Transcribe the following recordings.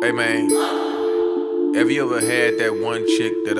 Hey man, have you ever had that one chick that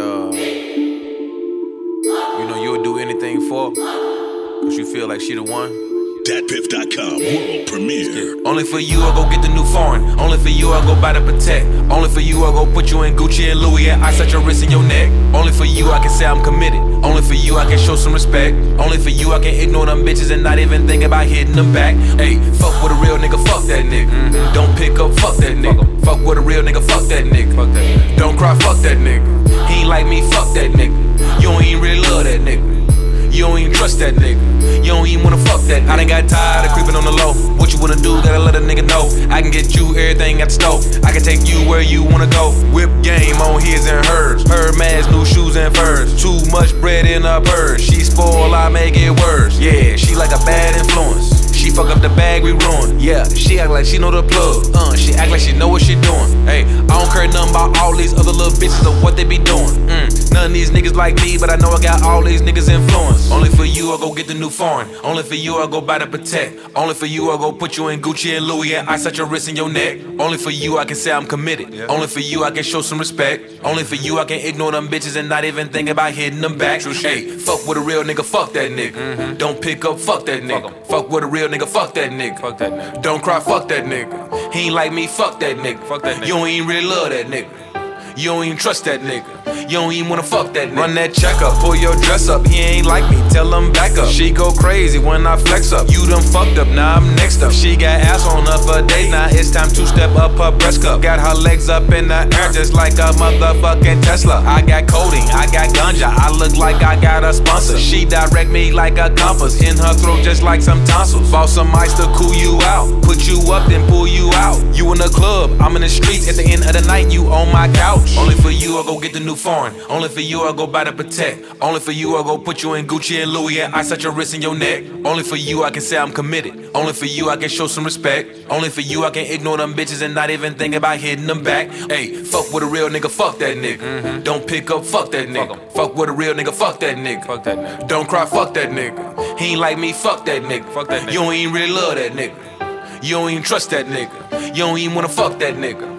you would do anything for, cause you feel like she the one? DatPiff.com world premiere. Only for you, I go get the new foreign. Only for you, I go buy the Patek. Only for you, I go put you in Gucci and Louis and I set your wrist in your neck. Only for you, I can say I'm committed. Only for you, I can show some respect. Only for you, I can ignore them bitches and not even think about hitting them back. Hey, fuck with a real nigga, fuck that nigga. Don't pick up, fuck that nigga. Fuck with a real nigga, fuck that nigga. Don't cry, fuck that nigga. He ain't like me, fuck that nigga. You don't even really love that nigga. You don't even trust that nigga. You don't even wanna fuck that nigga. I done got tired of creeping on the low. What you wanna do, gotta let a nigga know. I can get you everything at the stove. I can take you where you wanna go. Whip game on his and hers. Her man's new shoes and furs. Too much bread in her purse. She spoil, I make it worse. Yeah, she like a bad influence. She fuck up the bag, we ruin. Yeah, she act like she know the plug. She act like she know what she doing. Hey, I don't care nothing about all these other little bitches or what they be doing. None of these niggas like me, but I know I got all these niggas influence. Only for you, I go get the new foreign. Only for you, I go buy the Patek. Only for you, I go put you in Gucci and Louis and I set your wrist in your neck. Only for you, I can say I'm committed. Only for you, I can show some respect. Only for you, I can ignore them bitches and not even think about hitting them back. Hey, fuck with a real nigga, fuck that nigga. Don't pick up, fuck that nigga. Fuck with a real nigga, fuck that nigga. Don't cry, fuck that nigga. He ain't like me, fuck that nigga. You don't even really love that nigga. You don't even trust that nigga. You don't even wanna fuck that nigga. Run that check up, pull your dress up. He ain't like me, tell him back up. She go crazy when I flex up. You done fucked up, now I'm next up. She got ass on her for days, now it's time to step up her breast cup. Got her legs up in the air just like a motherfucking Tesla. I got codeine, I got ganja, I look like I got a sponsor. She direct me like a compass, in her throat just like some tonsils. Bought some ice to cool you out, put you up then pull you out. You in the club, I'm in the streets, at the end of the night you on my couch. Only for you, I go get the new foreign. Only for you, I go buy the Patek. Only for you, I go put you in Gucci and Louis and I set your wrist in your neck. Only for you, I can say I'm committed. Only for you, I can show some respect. Only for you, I can ignore them bitches and not even think about hitting them back. Hey, fuck with a real nigga, fuck that nigga. Don't pick up, fuck that nigga. Fuck with a real nigga, fuck that nigga. Don't cry, fuck that nigga. He ain't like me, fuck that nigga. You don't even really love that nigga. You don't even trust that nigga. You don't even wanna fuck that nigga.